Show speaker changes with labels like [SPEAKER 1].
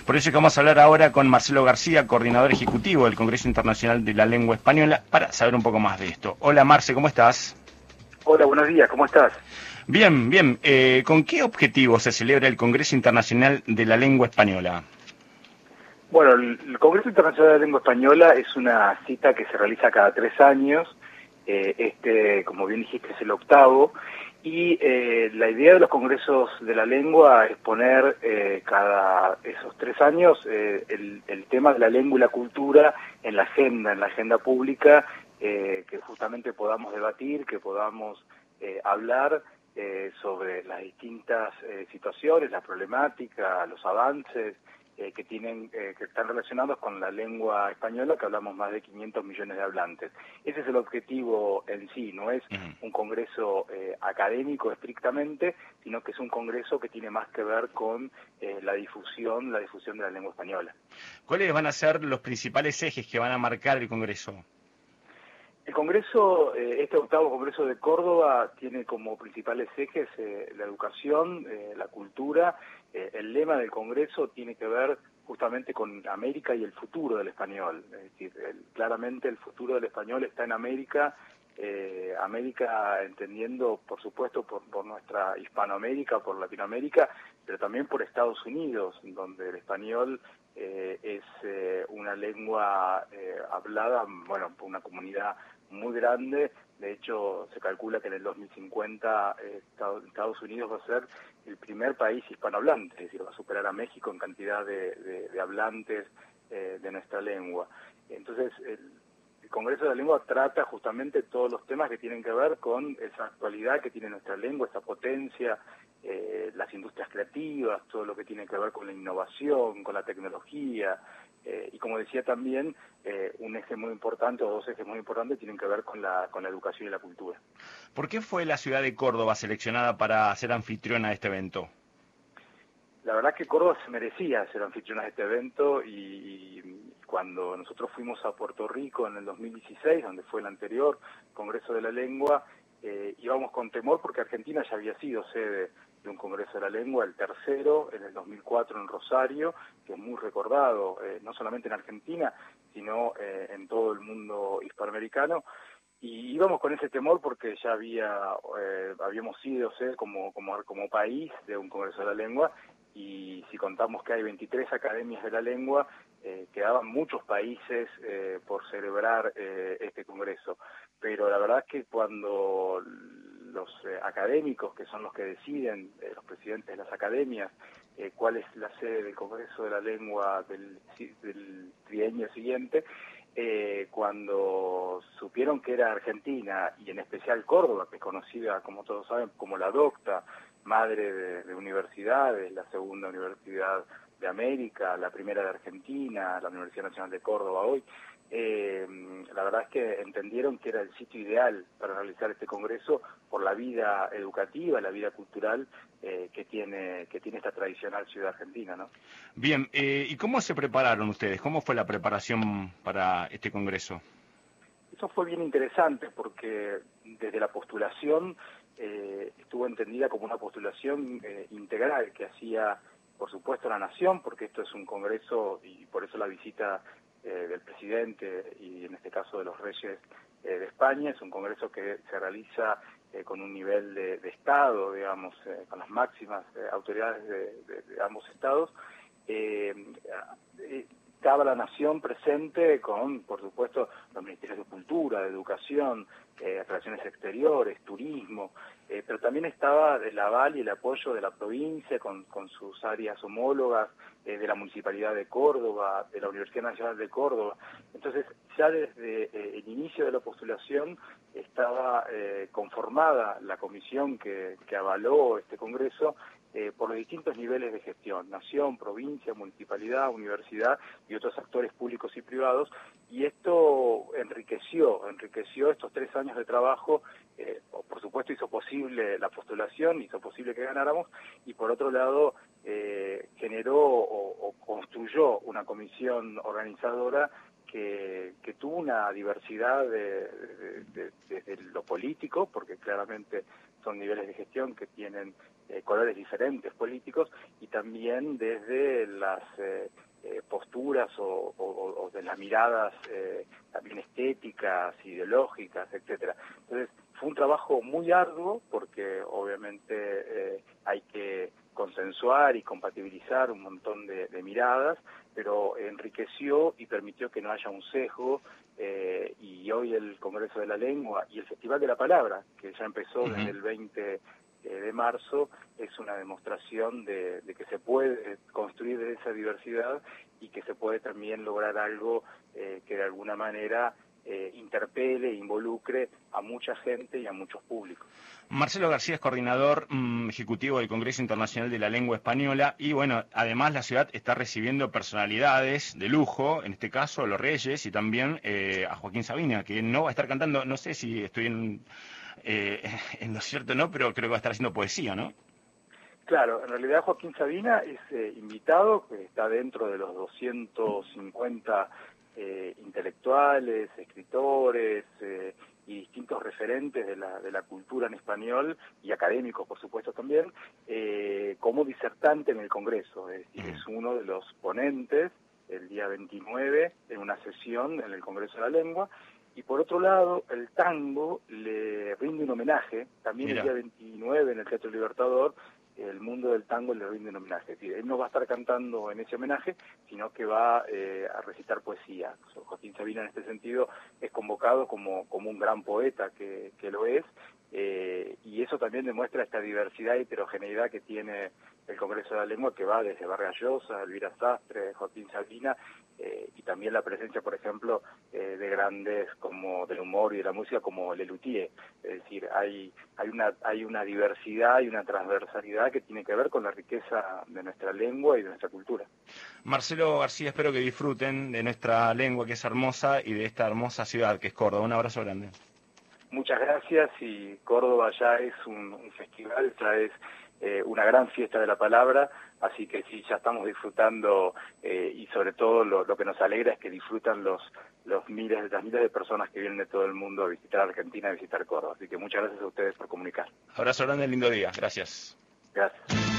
[SPEAKER 1] Por eso que vamos a hablar ahora con Marcelo García, coordinador ejecutivo del Congreso Internacional de la Lengua Española, para saber un poco más de esto. Hola Marce, ¿cómo estás?
[SPEAKER 2] Hola, buenos días, ¿cómo estás?
[SPEAKER 1] Bien, bien. ¿Con qué objetivo se celebra el Congreso Internacional de la Lengua Española?
[SPEAKER 2] Bueno, el Congreso Internacional de la Lengua Española es una cita que se realiza cada 3 años. Como bien dijiste, es el octavo. Y la idea de los congresos de la lengua es poner cada esos 3 años el tema de la lengua y la cultura en la agenda pública, que justamente podamos debatir, que podamos hablar sobre las distintas situaciones, la problemática, los avances que están relacionados con la lengua española, que hablamos más de 500 millones de hablantes. Ese es el objetivo en sí, no es un congreso académico estrictamente, sino que es un congreso que tiene más que ver con la difusión de la lengua española.
[SPEAKER 1] ¿Cuáles van a ser los principales ejes que van a marcar el Congreso?
[SPEAKER 2] El Congreso, este octavo Congreso de Córdoba, tiene como principales ejes la educación, la cultura. El lema del Congreso tiene que ver justamente con América y el futuro del español. Es decir, claramente el futuro del español está en América, América entendiendo, por supuesto, por nuestra Hispanoamérica, por Latinoamérica, pero también por Estados Unidos, donde el español es una lengua hablada, bueno, por una comunidad muy grande. De hecho, se calcula que en el 2050 Estados Unidos va a ser el primer país hispanohablante, es decir, va a superar a México en cantidad de hablantes de nuestra lengua. Entonces, el Congreso de la Lengua trata justamente todos los temas que tienen que ver con esa actualidad que tiene nuestra lengua, esa potencia, las industrias creativas, todo lo que tiene que ver con la innovación, con la tecnología, y como decía también, un eje muy importante o dos ejes muy importantes tienen que ver con la educación y la cultura.
[SPEAKER 1] ¿Por qué fue la ciudad de Córdoba seleccionada para ser anfitriona de este evento?
[SPEAKER 2] La verdad que Córdoba se merecía ser anfitriona de este evento, y cuando nosotros fuimos a Puerto Rico en el 2016, donde fue el anterior Congreso de la Lengua, íbamos con temor porque Argentina ya había sido sede de un Congreso de la Lengua, el tercero, en el 2004 en Rosario, que es muy recordado, no solamente en Argentina, sino en todo el mundo hispanoamericano. Y íbamos con ese temor porque ya habíamos sido sede como país de un Congreso de la Lengua, y si contamos que hay 23 academias de la lengua, quedaban muchos países por celebrar este Congreso. Pero la verdad es que cuando los académicos, que son los que deciden, los presidentes de las academias, cuál es la sede del Congreso de la Lengua del trienio siguiente, cuando supieron que era Argentina, y en especial Córdoba, que es conocida, como todos saben, como la docta, madre de universidades, la segunda universidad de América, la primera de Argentina, la Universidad Nacional de Córdoba hoy, la verdad es que entendieron que era el sitio ideal para realizar este congreso por la vida educativa, la vida cultural que tiene esta tradicional ciudad argentina, ¿no?
[SPEAKER 1] Bien, ¿y cómo se prepararon ustedes? ¿Cómo fue la preparación para este congreso?
[SPEAKER 2] Eso fue bien interesante porque desde la postulación estuvo entendida como una postulación integral que hacía, por supuesto, la Nación, porque esto es un congreso y por eso la visita del presidente y en este caso de los reyes de España. Es un congreso que se realiza con un nivel de Estado, digamos, con las máximas autoridades de ambos estados. Estaba la Nación presente con, por supuesto, los ministerios de Cultura, de Educación, Relaciones Exteriores, Turismo, pero también estaba el aval y el apoyo de la provincia con sus áreas homólogas, de la Municipalidad de Córdoba, de la Universidad Nacional de Córdoba. Entonces, ya desde el inicio de la postulación estaba conformada la comisión que avaló este Congreso, por los distintos niveles de gestión: Nación, provincia, municipalidad, universidad y otros actores públicos y privados, y esto enriqueció estos 3 años de trabajo. Por supuesto, hizo posible la postulación, hizo posible que ganáramos, y por otro lado generó o construyó una comisión organizadora que tuvo una diversidad desde lo político, porque claramente son niveles de gestión que tienen colores diferentes políticos y también desde las posturas o de las miradas también estéticas, ideológicas, etcétera. Entonces fue un trabajo muy arduo porque obviamente hay que consensuar y compatibilizar un montón de miradas, pero enriqueció y permitió que no haya un sesgo, y hoy el Congreso de la Lengua y el Festival de la Palabra, que ya empezó desde el 20 de marzo, es una demostración de que se puede construir de esa diversidad y que se puede también lograr algo que de alguna manera interpele e involucre a mucha gente y a muchos públicos.
[SPEAKER 1] Marcelo García es coordinador ejecutivo del Congreso Internacional de la Lengua Española y bueno, además la ciudad está recibiendo personalidades de lujo, en este caso los Reyes y también a Joaquín Sabina, que no va a estar cantando, no sé si estoy en lo cierto o no, pero creo que va a estar haciendo poesía, ¿no?
[SPEAKER 2] Claro, en realidad Joaquín Sabina es invitado, que está dentro de los 250 intelectuales, escritores y distintos referentes de la cultura en español y académicos, por supuesto, también, como disertante en el Congreso. Es decir, es uno de los ponentes el día 29 en una sesión en el Congreso de la Lengua. Y por otro lado, el tango le rinde un homenaje, también el día 29 en el Teatro Libertador, el mundo del tango le rinde un homenaje. Es decir, él no va a estar cantando en ese homenaje, sino que va a recitar poesía. Joaquín Sabina en este sentido es convocado como un gran poeta que lo es, y eso también demuestra esta diversidad y heterogeneidad que tiene el Congreso de la Lengua, que va desde Vargas Llosa, Elvira Sastre, Joaquín Sabina, y también la presencia, por ejemplo, de grandes como del humor y de la música como Lelutier. Es decir, hay una diversidad y una transversalidad que tiene que ver con la riqueza de nuestra lengua y de nuestra cultura.
[SPEAKER 1] Marcelo García, espero que disfruten de nuestra lengua, que es hermosa, y de esta hermosa ciudad que es Córdoba. Un abrazo grande.
[SPEAKER 2] Muchas gracias, y Córdoba ya es un festival, ya es una gran fiesta de la palabra, así que sí, ya estamos disfrutando, y sobre todo lo que nos alegra es que disfrutan las miles de personas que vienen de todo el mundo a visitar Argentina, a visitar Córdoba. Así que muchas gracias a ustedes por comunicar.
[SPEAKER 1] Abrazo grande, lindo día. Gracias.
[SPEAKER 2] Gracias.